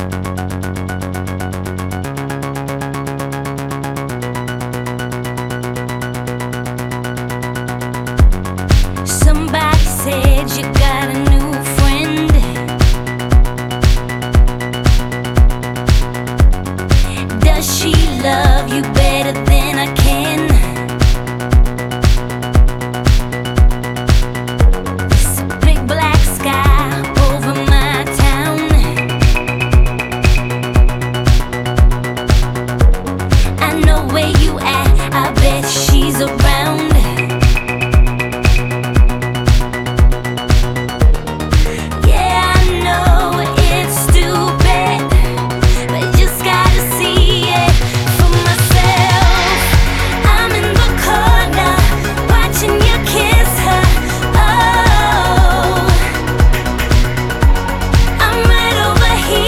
Somebody said you got a new friend. Does she love you better?